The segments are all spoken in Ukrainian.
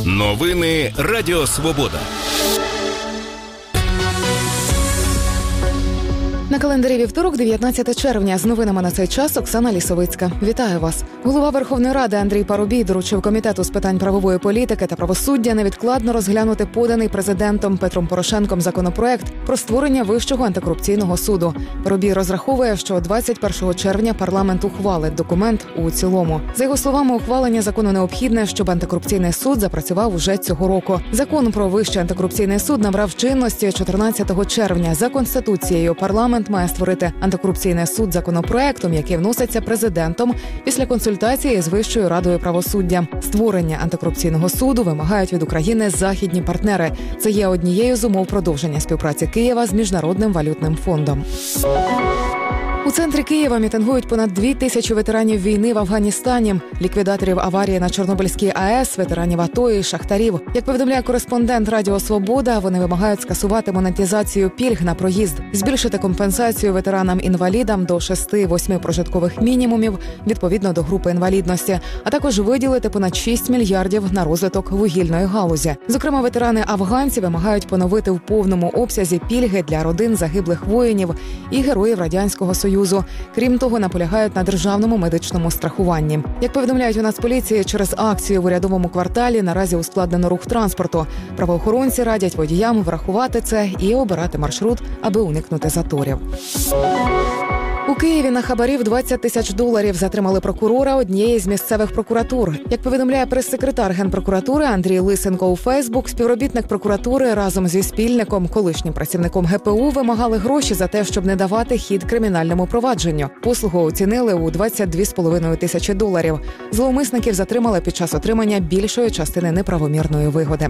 Новини Радіо Свобода. На календарі вівторок, 19 червня. З новинами на цей час Оксана Лісовицька. Вітаю вас. Голова Верховної Ради Андрій Парубій доручив Комітету з питань правової політики та правосуддя невідкладно розглянути поданий президентом Петром Порошенком законопроект про створення Вищого антикорупційного суду. Парубій розраховує, що 21 червня парламент ухвалить документ у цілому. За його словами, ухвалення закону необхідне, щоб антикорупційний суд запрацював уже цього року. Закон про Вищий антикорупційний суд набрав чинності 14 червня. За Конституцією парламент має створити антикорупційний суд законопроектом, який вноситься президентом після консультації з Вищою радою правосуддя. Створення антикорупційного суду вимагають від України західні партнери. Це є однією з умов продовження співпраці Києва з Міжнародним валютним фондом. У центрі Києва мітингують понад 2000 ветеранів війни в Афганістані, ліквідаторів аварії на Чорнобильській АЕС, ветеранів АТО і шахтарів. Як повідомляє кореспондент Радіо Свобода, вони вимагають скасувати монетизацію пільг на проїзд, збільшити компенсацію ветеранам-інвалідам до 6-8 прожиткових мінімумів відповідно до групи інвалідності, а також виділити понад 6 мільярдів на розвиток вугільної галузі. Зокрема, ветерани-афганці вимагають поновити в повному обсязі пільги для родин загиблих воїнів і героїв Радянського Союзу. Крім того, наполягають на державному медичному страхуванні. Як повідомляють у Нацполіції, через акцію в урядовому кварталі наразі ускладнено рух транспорту. Правоохоронці радять водіям врахувати це і обирати маршрут, аби уникнути заторів. У Києві на хабарів $20 тисяч затримали прокурора однієї з місцевих прокуратур. Як повідомляє прес-секретар Генпрокуратури Андрій Лисенко у Фейсбук, співробітник прокуратури разом зі спільником, колишнім працівником ГПУ, вимагали гроші за те, щоб не давати хід кримінальному провадженню. Послугу оцінили у $22,5 тисячі. Зловмисників затримали під час отримання більшої частини неправомірної вигоди.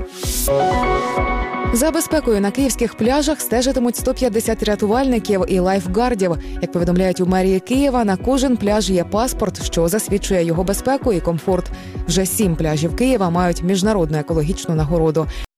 За безпекою на київських пляжах стежитимуть 150 рятувальників і лайфгардів. Як повідомляють у мерії Києва, на кожен пляж є паспорт, що засвідчує його безпеку і комфорт. Вже 7 пляжів Києва мають міжнародну екологічну нагороду.